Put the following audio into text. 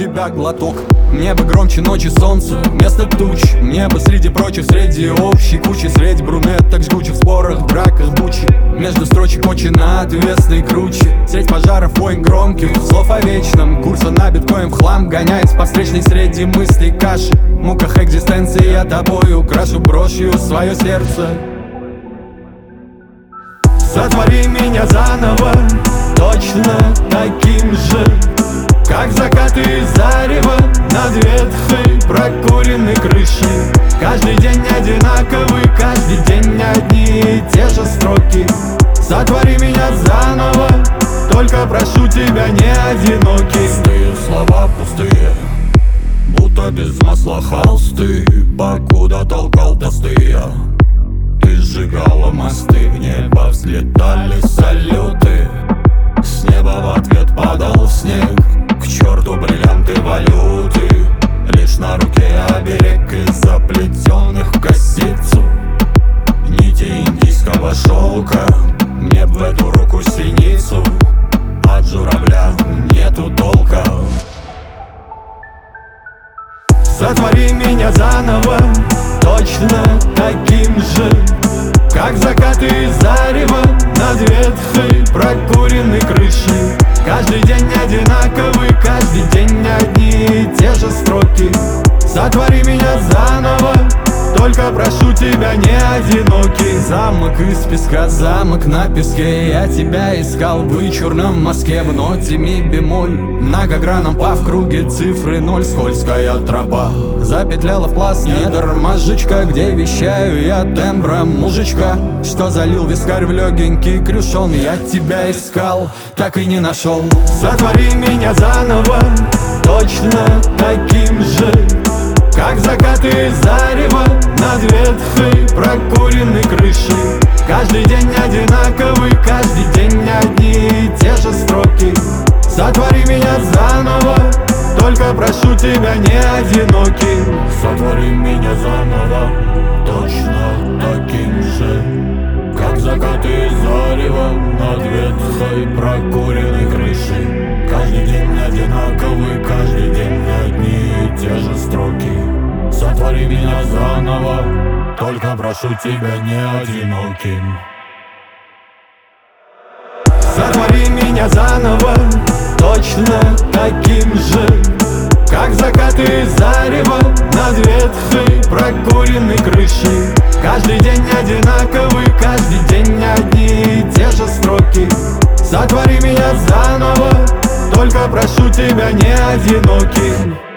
тебя глоток. Небо громче ночи, солнце вместо туч. Небо среди прочих, среди общей кучи. Среди брюнеток, жгучих спорах, драках бучи. Между строчек очень отвесный круче. Средь пожаров, воин громких слов о вечном. Курса на биткоин в хлам гоняет по встречной среди мыслей каши. В муках экзистенции я тобой украшу брошью свое сердце. Сотвори меня заново, точно таким же, как закаты и зарево над ветхой прокуренной крышей. Каждый день одинаковый, каждый день одни и те же строки. Сотвори меня заново, только прошу тебя, не одинокий. Пустые слова, пустые, будто без масла холсты. Покуда толкал тосты, ты сжигала мосты. В небо взлетали салюты, с неба в ответ падал снег. К черту бриллианты валюты, лишь на руке оберег из заплетенных в косицу нити индийского шелка. Мне б в эту руку синицу, от журавля нету толка. Сотвори меня заново, точно таким же, как закаты и зарево над ветхой прокуренной крышей. Каждый день одинаковый, каждый день одни и те же строки. Сотвори меня заново, только прошу тебя, не одинокий. Замок из песка, замок на песке. Я тебя искал в вычурном мазке, в ноте ми бемоль. Многогранном по в круге цифры ноль. Скользкая тропа запетляла в пласт недр мозжечка, где вещаю я тембром мужичка, что залил вискарь в легенький крюшон. Я тебя искал, так и не нашел. Сотвори меня заново, точно таким же, как закаты и зарево над ветхой прокуренной крышей. Каждый день одинаковый, каждый день одни и те же строки. Сотвори меня заново, только прошу тебя, не одинокий. Сотвори меня заново, точно таким же, как закаты и зарево над ветхой прокуренной крышей. Каждый день одинаковый, каждый день одни и те же строки. Сотвори меня заново, только прошу тебя, не одиноким. Сотвори меня заново, точно таким же, как закаты и зарево над ветхой прокуренной крышей. Каждый день одинаковый, каждый день одни и те же строки. Сотвори меня заново, только прошу тебя, не одинокий.